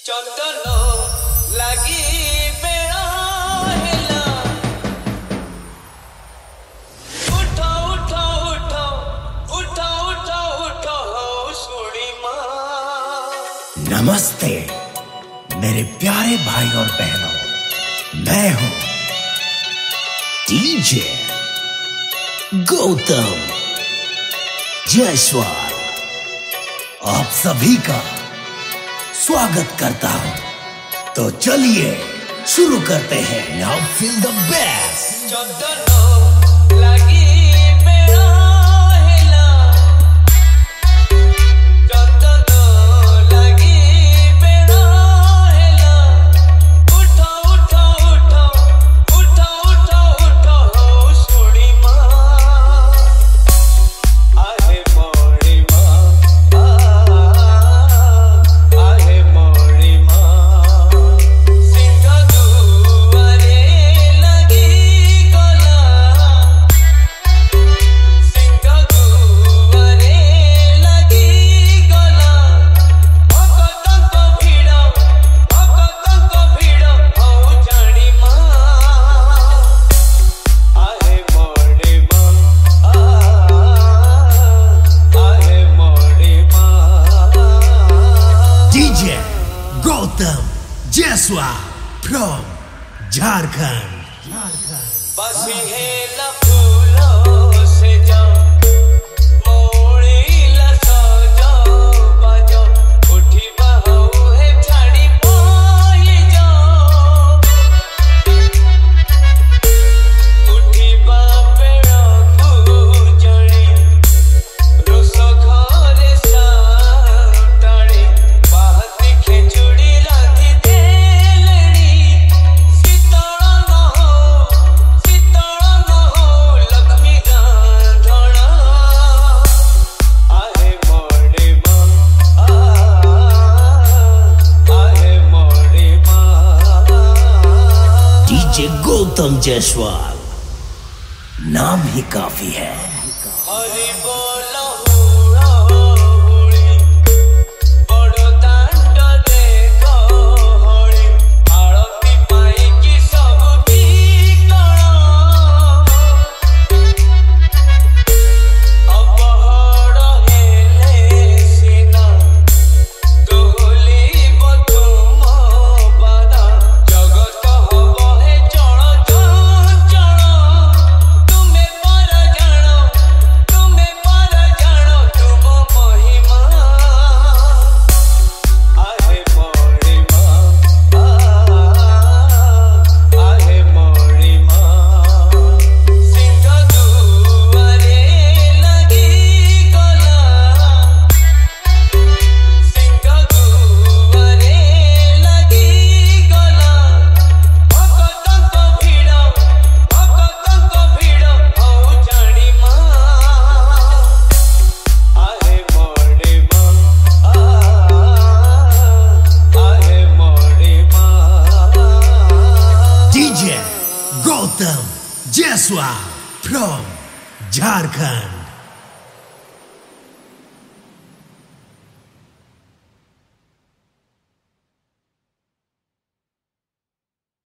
चंदन लगी बेड़ा हेला उठो उठो उठो उठो उठो उठो सुनी माँ। नमस्ते मेरे प्यारे भाई और बहनों, मैं हूं डीजे गौतम जायसवाल। आप सभी का स्वागत करता हूं। तो चलिए शुरू करते हैं। Now feel the best. चंदन लगी बेड़ा हेला चंदन लगी बेड़ा हेला उठो उठो उठो उठो उठो उठो सुनी माँ। आहे मोरी माँ आहे मोरी माँ। सिंह दुआरे लगी गला सिंह दुआरे लगी गला भगतंक भिड़ हौ जानी माँ। आहे मोरी माँ आहे मोरी माँ। DJ Gautam Jaiswal from Jharkhand. बस हेला फूलों से जाओ मोड़ीला सजो बजो उठी बहू है छाड़ी पाए जाओ उठी बापेड़ा पूजनी रोस घरे साटाड़ी बाहती खेचुड़ी राधी देलेड़ी। शीतल न हो लक्ष्मी गांधणा। आहे मोरी माँ आहे मोरी माँ। डीजे गौतम जायसवाल नाम ही काफी है। हरि बोल हुड़ी बड़ दांड देख हड़ी आरती पाई कि सब बिकल अपहर हेले सीना दोहलिब तुम बादा जगत हब हे चल चंचल। तुम्हें पर जानो तुम महिमा। आहे मोरी माँ आहे मोरी माँ। सिंह दुआरे लगी गला सिंह दुआरे लगी गला भगतंक भिड़ हौ जानी माँ। आहे मोरी माँ आहे मोरी माँ। DJ Gautam Jaiswal from Jharkhand.